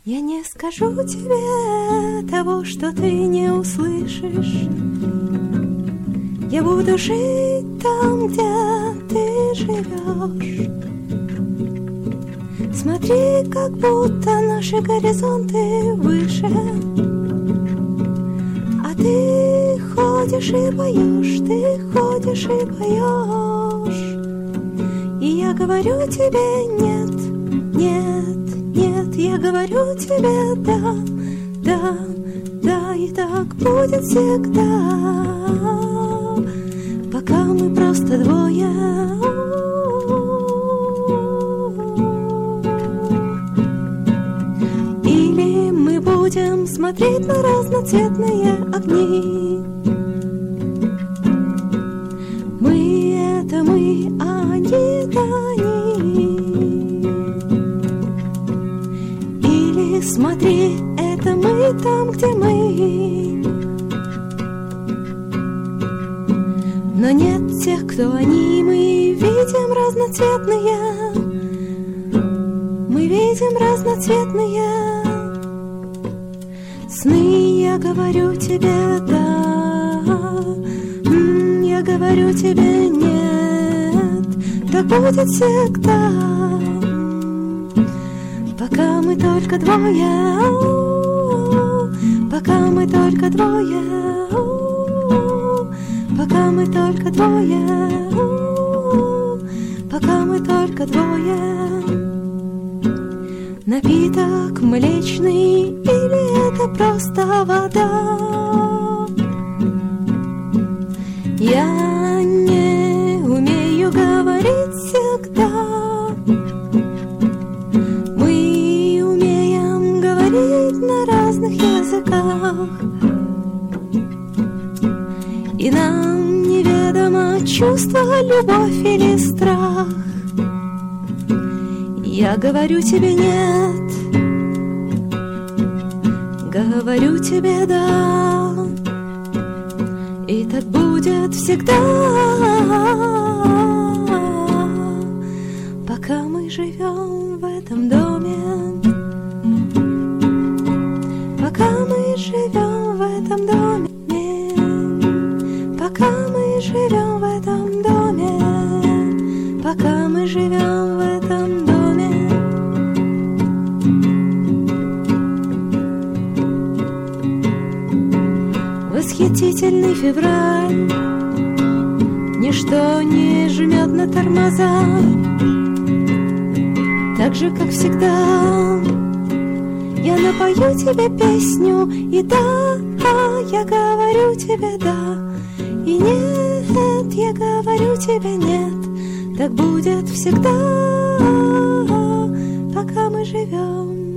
Я не скажу тебе того, что ты не услышишь. Я буду жить там, где ты живешь. Смотри, как будто наши горизонты выше, а ты ходишь и поешь, ты ходишь и поешь. И я говорю тебе нет, нет, нет. Я говорю тебе да, да, да. И так будет всегда, пока мы просто двое. Или мы будем смотреть на разноцветные огни. Мы — это мы, а они — это они. Или смотри, это мы там, где мы. Но нет тех, кто они. Мы видим разноцветные. Мы видим разноцветные сны. Я говорю тебе да, я говорю тебе нет. Так будет всегда, пока мы только двое, пока мы только двое, пока мы только двое, пока мы только двое. Напиток млечный или это просто вода? Я не умею говорить всегда. Мы умеем говорить на разных языках, и нам неведомо чувство, любовь или страх. Я говорю тебе нет, говорю тебе да, и так будет всегда, пока мы живем в этом доме, пока мы живем в этом доме, пока мы живем в этом доме, пока мы живем в этом доме. Восхитительный февраль, ничто не жмет на тормоза, так же, как всегда. Я напою тебе песню, и да, я говорю тебе да, и нет, я говорю тебе нет. Так будет всегда, пока мы живем.